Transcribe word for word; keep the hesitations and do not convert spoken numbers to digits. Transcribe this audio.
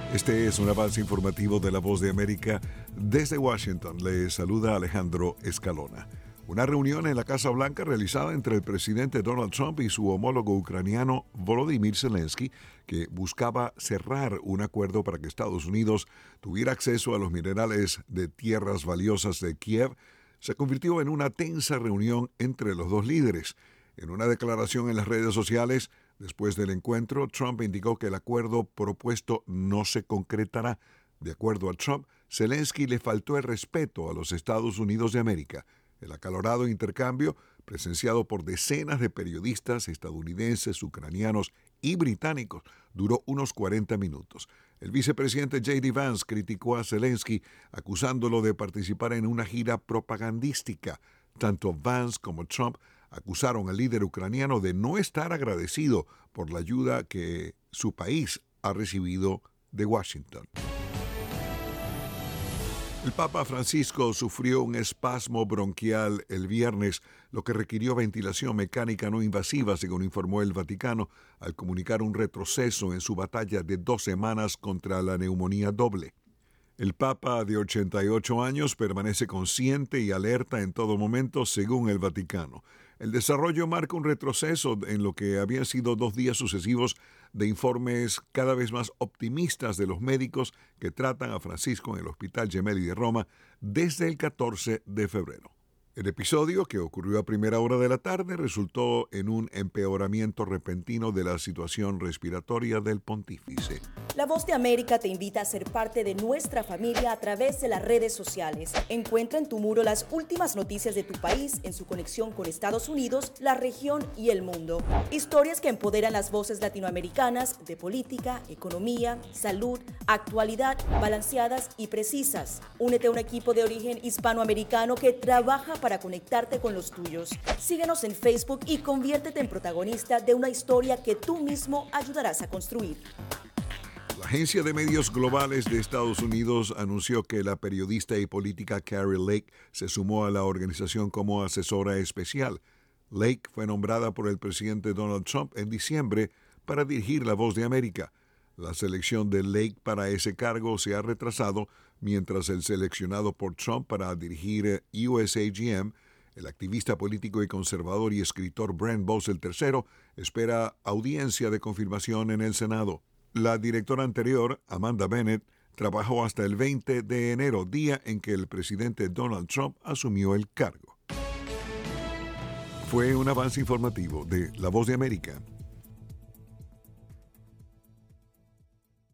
Este es un avance informativo de La Voz de América. Desde Washington le saluda Alejandro Escalona. Una reunión en la Casa Blanca realizada entre el presidente Donald Trump y su homólogo ucraniano Volodymyr Zelensky, que buscaba cerrar un acuerdo para que Estados Unidos tuviera acceso a los minerales de tierras valiosas de Kiev, se convirtió en una tensa reunión entre los dos líderes. En una declaración en las redes sociales, después del encuentro, Trump indicó que el acuerdo propuesto no se concretará. De acuerdo a Trump, Zelensky le faltó el respeto a los Estados Unidos de América. El acalorado intercambio, presenciado por decenas de periodistas estadounidenses, ucranianos y británicos, duró unos cuarenta minutos. El vicepresidente J D Vance criticó a Zelensky, acusándolo de participar en una gira propagandística. Tanto Vance como Trump acusaron al líder ucraniano de no estar agradecido por la ayuda que su país ha recibido de Washington. El Papa Francisco sufrió un espasmo bronquial el viernes, lo que requirió ventilación mecánica no invasiva, según informó el Vaticano, al comunicar un retroceso en su batalla de dos semanas contra la neumonía doble. El Papa, de ochenta y ocho años, permanece consciente y alerta en todo momento, según el Vaticano. El desarrollo marca un retroceso en lo que habían sido dos días sucesivos de informes cada vez más optimistas de los médicos que tratan a Francisco en el Hospital Gemelli de Roma desde el catorce de febrero. El episodio, que ocurrió a primera hora de la tarde, resultó en un empeoramiento repentino de la situación respiratoria del pontífice. La Voz de América te invita a ser parte de nuestra familia a través de las redes sociales. Encuentra en tu muro las últimas noticias de tu país en su conexión con Estados Unidos, la región y el mundo. Historias que empoderan las voces latinoamericanas de política, economía, salud, actualidad, balanceadas y precisas. Únete a un equipo de origen hispanoamericano que trabaja para conectarte con los tuyos. Síguenos en Facebook y conviértete en protagonista de una historia que tú mismo ayudarás a construir. La Agencia de Medios Globales de Estados Unidos anunció que la periodista y política Kari Lake se sumó a la organización como asesora especial. Lake fue nombrada por el presidente Donald Trump en diciembre para dirigir La Voz de América. La selección de Lake para ese cargo se ha retrasado, mientras el seleccionado por Trump para dirigir U S A G M, el activista político y conservador y escritor Brent Bozell tercero, espera audiencia de confirmación en el Senado. La directora anterior, Amanda Bennett, trabajó hasta el veinte de enero, día en que el presidente Donald Trump asumió el cargo. Fue un avance informativo de La Voz de América.